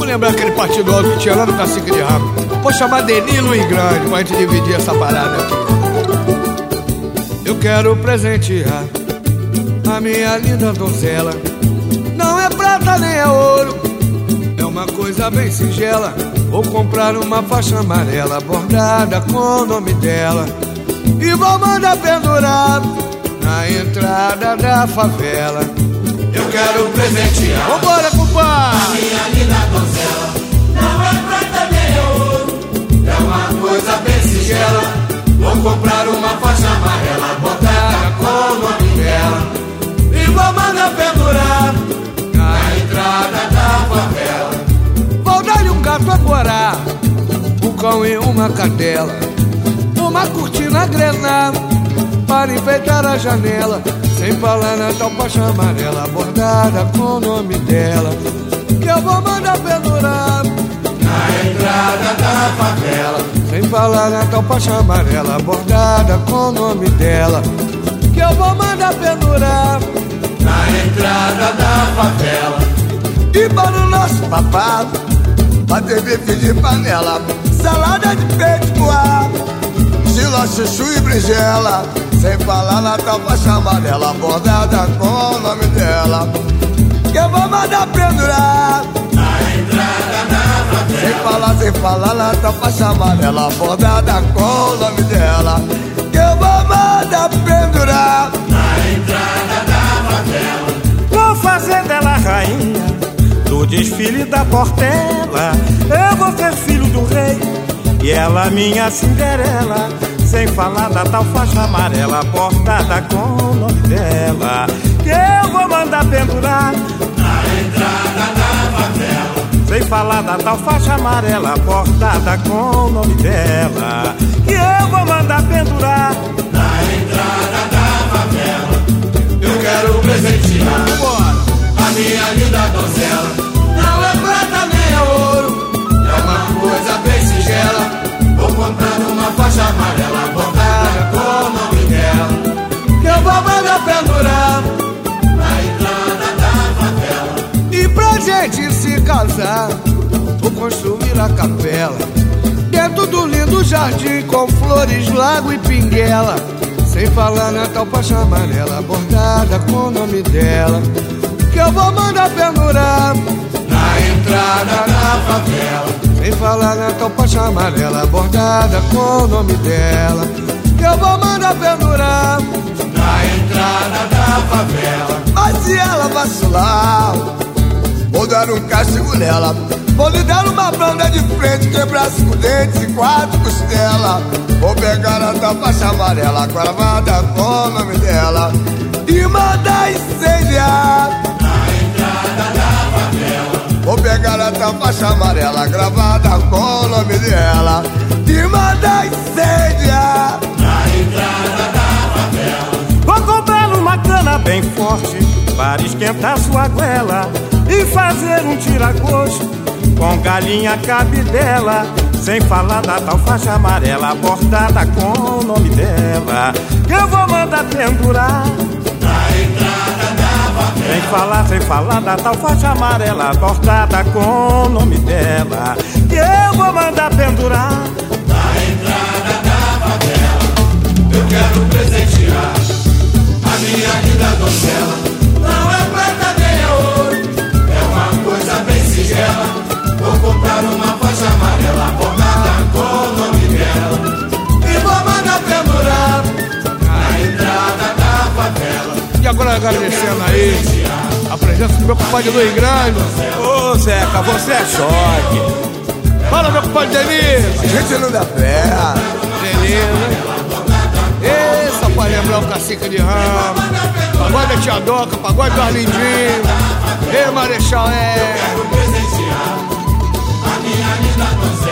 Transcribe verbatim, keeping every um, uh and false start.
lembrar aquele partido alto que tinha lá no Cacique de Rabo. Vou chamar Denilo e Grande pra gente dividir essa parada aqui. Eu quero presentear a minha linda donzela. Não é prata nem é ouro, é uma coisa bem singela. Vou comprar uma faixa amarela bordada com o nome dela e vou mandar pendurar na entrada da favela. Eu quero presentear, vambora, compadre, a minha linda donzela. Não é prata nem é ouro, é uma coisa bem singela. Vou comprar uma faixa amarela bordada com o nome dela e vou mandar pendurar na entrada da favela. Vou dar-lhe um gato agora, um cão e uma cadela, uma cortina grená para enfeitar a janela. Sem falar na tal faixa amarela bordada com o nome dela, que eu vou mandar pendurar na entrada da favela. Sem falar na tal faixa amarela bordada com o nome dela, que eu vou mandar pendurar na entrada da favela. E para o nosso papá, bater bife de panela, salada de peito coado, giló, chuchu e berinjela. Sem falar na tal faixa amarela bordada com o nome dela, que eu vou mandar pendurar na entrada da favela. Sem falar, sem falar na tal faixa amarela bordada com o nome dela, que eu vou mandar pendurar na entrada da favela. Vou fazer dela rainha do desfile da Portela. Eu vou ser filho do rei e ela minha Cinderela. Sem falar da tal faixa amarela bordada com o nome dela, que eu vou mandar pendurar na entrada da favela. Sem falar da tal faixa amarela bordada com o nome dela, que eu vou mandar pendurar na entrada da favela. Eu quero presentear a minha linda donzela. Não é prata nem é ouro, é uma coisa bem singela. Vou comprar uma faixa amarela bordada com o nome dela, que eu vou mandar pendurar na entrada da favela. E pra gente se casar, vou construir a capela dentro do lindo jardim com flores, lago e pinguela. Sem falar na tal faixa amarela bordada com o nome dela, que eu vou mandar pendurar na entrada da favela. Sem falar na tal faixa amarela bordada com o nome dela, que eu vou mandar pendurar na entrada da favela. Mas se ela vacilar, vou dar um castigo nela. Vou lhe dar uma banda de frente, quebrar cinco dentes e quatro costelas. Vou pegar a tal faixa amarela gravada com o nome dela e mandar incendiar na entrada da favela. Vou pegar a tal faixa amarela gravada com o nome dela e mandar incendiar na entrada da favela. Vou comprar uma cana bem forte para esquentar sua goela e fazer um tira-gosto com galinha cabidela. Sem falar da tal faixa amarela bordada com o nome dela, que eu vou mandar pendurar na entrada da favela. Sem falar, sem falar da tal faixa amarela bordada com o nome dela, que eu vou mandar pendurar na entrada da favela. Eu quero presentear a minha linda donzela. Não é prata nem é ouro, é uma coisa bem singela. Vou comprar uma faixa amarela bordada com o nome dela e vou mandar pendurar na entrada da favela. E agora agradecendo aí a presença do meu compadre Luiz Grande. Ô Zeca, você é choque. Fala, meu compadre Denise. A gente não dá pé. Beleza. Essa pra lembrar o Cacique de Ramo, pagode da Tia Doca, pagode do Arlindinho, Ei Marechal é. Presentear a minha linda donzela.